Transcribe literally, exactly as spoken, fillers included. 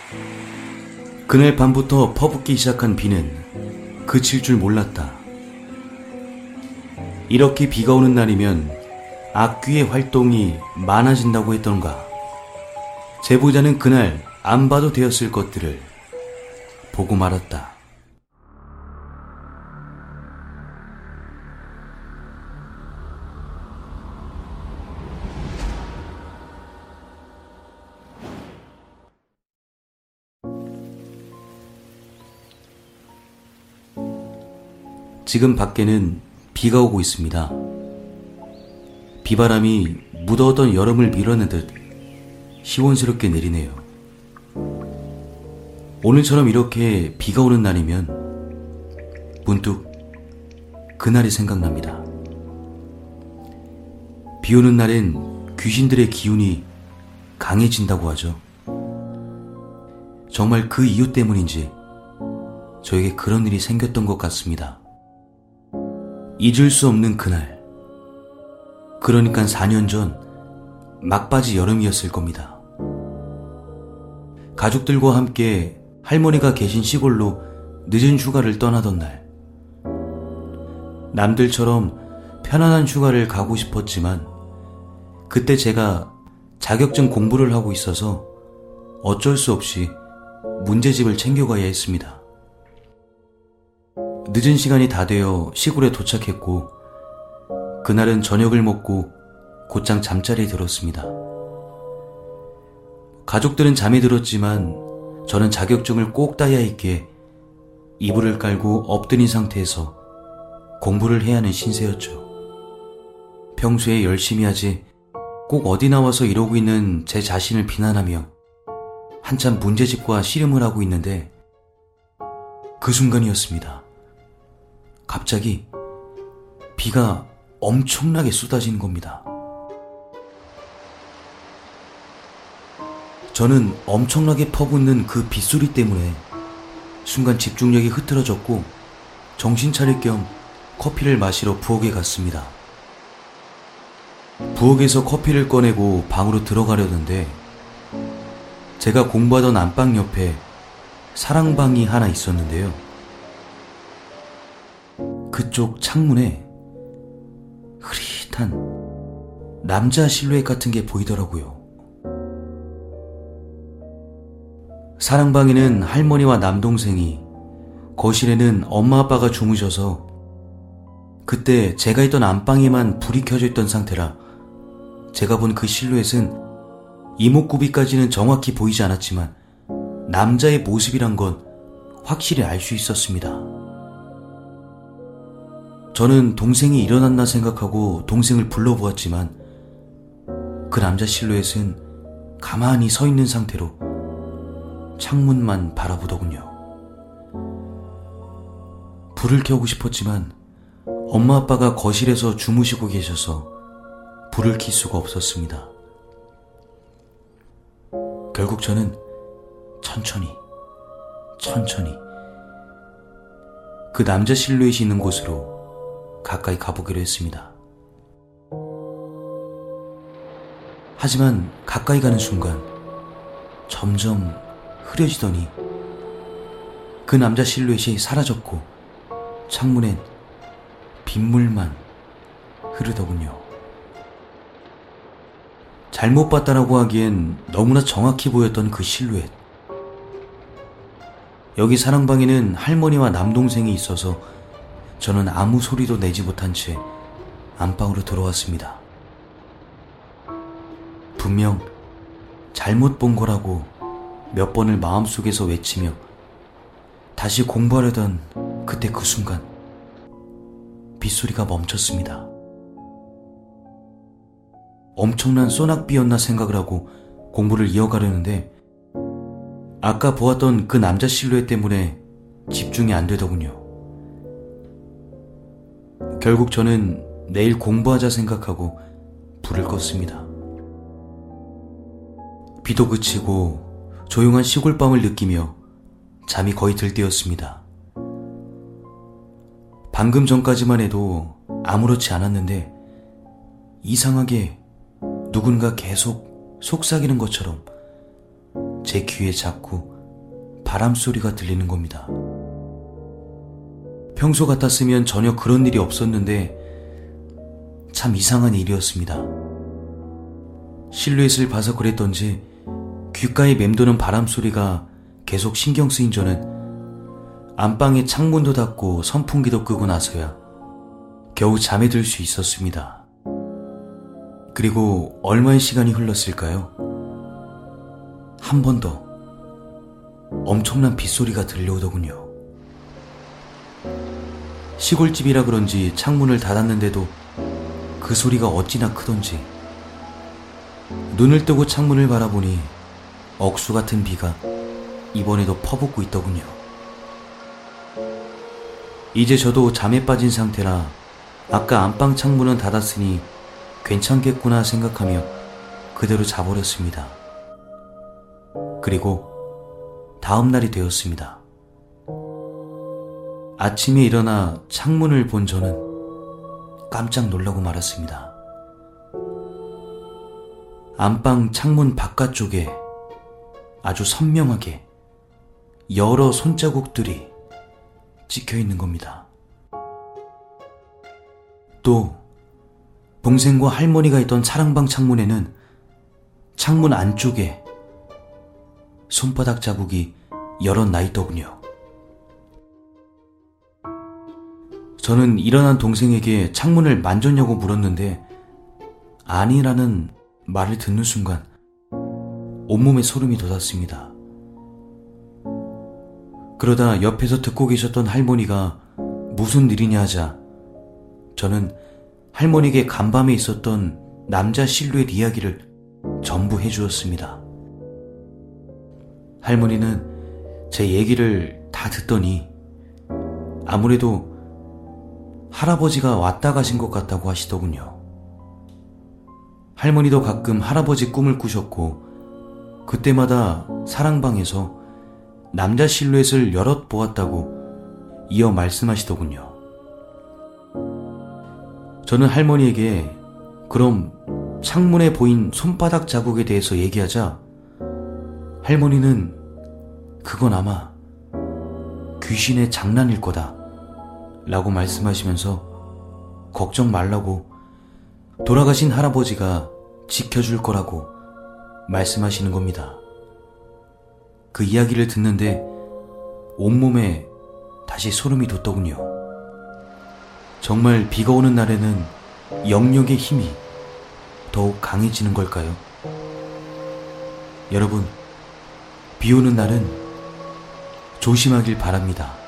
그날 밤부터 퍼붓기 시작한 비는 그칠 줄 몰랐다. 이렇게 비가 오는 날이면 악귀의 활동이 많아진다고 했던가. 제보자는 그날 안 봐도 되었을 것들을 보고 말았다. 지금 밖에는 비가 오고 있습니다. 비바람이 무더웠던 여름을 밀어내듯 시원스럽게 내리네요. 오늘처럼 이렇게 비가 오는 날이면 문득 그날이 생각납니다. 비 오는 날엔 귀신들의 기운이 강해진다고 하죠. 정말 그 이유 때문인지 저에게 그런 일이 생겼던 것 같습니다. 잊을 수 없는 그날, 그러니까 사 년 전 막바지 여름이었을 겁니다. 가족들과 함께 할머니가 계신 시골로 늦은 휴가를 떠나던 날, 남들처럼 편안한 휴가를 가고 싶었지만 그때 제가 자격증 공부를 하고 있어서 어쩔 수 없이 문제집을 챙겨가야 했습니다. 늦은 시간이 다 되어 시골에 도착했고 그날은 저녁을 먹고 곧장 잠자리에 들었습니다. 가족들은 잠이 들었지만 저는 자격증을 꼭 따야 했기에 이불을 깔고 엎드린 상태에서 공부를 해야 하는 신세였죠. 평소에 열심히 하지 꼭 어디 나와서 이러고 있는 제 자신을 비난하며 한참 문제집과 씨름을 하고 있는데 그 순간이었습니다. 갑자기 비가 엄청나게 쏟아지는 겁니다. 저는 엄청나게 퍼붓는 그 빗소리 때문에 순간 집중력이 흐트러졌고 정신 차릴 겸 커피를 마시러 부엌에 갔습니다. 부엌에서 커피를 꺼내고 방으로 들어가려는데 제가 공부하던 안방 옆에 사랑방이 하나 있었는데요. 그쪽 창문에 흐릿한 남자 실루엣 같은 게 보이더라고요. 사랑방에는 할머니와 남동생이, 거실에는 엄마 아빠가 주무셔서 그때 제가 있던 안방에만 불이 켜져 있던 상태라 제가 본 그 실루엣은 이목구비까지는 정확히 보이지 않았지만 남자의 모습이란 건 확실히 알 수 있었습니다. 저는 동생이 일어났나 생각하고 동생을 불러보았지만 그 남자 실루엣은 가만히 서 있는 상태로 창문만 바라보더군요. 불을 켜고 싶었지만 엄마 아빠가 거실에서 주무시고 계셔서 불을 켤 수가 없었습니다. 결국 저는 천천히 천천히 그 남자 실루엣이 있는 곳으로 가까이 가보기로 했습니다. 하지만 가까이 가는 순간 점점 흐려지더니 그 남자 실루엣이 사라졌고 창문엔 빗물만 흐르더군요. 잘못 봤다라고 하기엔 너무나 정확히 보였던 그 실루엣. 여기 사랑방에는 할머니와 남동생이 있어서 저는 아무 소리도 내지 못한 채 안방으로 들어왔습니다. 분명 잘못 본 거라고 몇 번을 마음속에서 외치며 다시 공부하려던 그때 그 순간 빗소리가 멈췄습니다. 엄청난 소낙비였나 생각을 하고 공부를 이어가려는데 아까 보았던 그 남자 실루엣 때문에 집중이 안 되더군요. 결국 저는 내일 공부하자 생각하고 불을 껐습니다. 비도 그치고 조용한 시골밤을 느끼며 잠이 거의 들 때였습니다. 방금 전까지만 해도 아무렇지 않았는데 이상하게 누군가 계속 속삭이는 것처럼 제 귀에 자꾸 바람 소리가 들리는 겁니다. 평소 같았으면 전혀 그런 일이 없었는데 참 이상한 일이었습니다. 실루엣을 봐서 그랬던지 귓가에 맴도는 바람 소리가 계속 신경 쓰인 저는 안방에 창문도 닫고 선풍기도 끄고 나서야 겨우 잠에 들 수 있었습니다. 그리고 얼마의 시간이 흘렀을까요? 한 번 더 엄청난 빗소리가 들려오더군요. 시골집이라 그런지 창문을 닫았는데도 그 소리가 어찌나 크던지 눈을 뜨고 창문을 바라보니 억수 같은 비가 이번에도 퍼붓고 있더군요. 이제 저도 잠에 빠진 상태라 아까 안방 창문은 닫았으니 괜찮겠구나 생각하며 그대로 자버렸습니다. 그리고 다음 날이 되었습니다. 아침에 일어나 창문을 본 저는 깜짝 놀라고 말았습니다. 안방 창문 바깥쪽에 아주 선명하게 여러 손자국들이 찍혀 있는 겁니다. 또 동생과 할머니가 있던 사랑방 창문에는 창문 안쪽에 손바닥 자국이 여러 나 있더군요. 저는 일어난 동생에게 창문을 만졌냐고 물었는데 아니라는 말을 듣는 순간 온몸에 소름이 돋았습니다. 그러다 옆에서 듣고 계셨던 할머니가 무슨 일이냐 하자 저는 할머니에게 간밤에 있었던 남자 실루엣 이야기를 전부 해주었습니다. 할머니는 제 얘기를 다 듣더니 아무래도 할아버지가 왔다 가신 것 같다고 하시더군요. 할머니도 가끔 할아버지 꿈을 꾸셨고 그때마다 사랑방에서 남자 실루엣을 여럿 보았다고 이어 말씀하시더군요. 저는 할머니에게 그럼 창문에 보인 손바닥 자국에 대해서 얘기하자 할머니는 그건 아마 귀신의 장난일 거다 라고 말씀하시면서 걱정 말라고 돌아가신 할아버지가 지켜줄 거라고 말씀하시는 겁니다. 그 이야기를 듣는데 온몸에 다시 소름이 돋더군요. 정말 비가 오는 날에는 영역의 힘이 더욱 강해지는 걸까요? 여러분, 비 오는 날은 조심하길 바랍니다.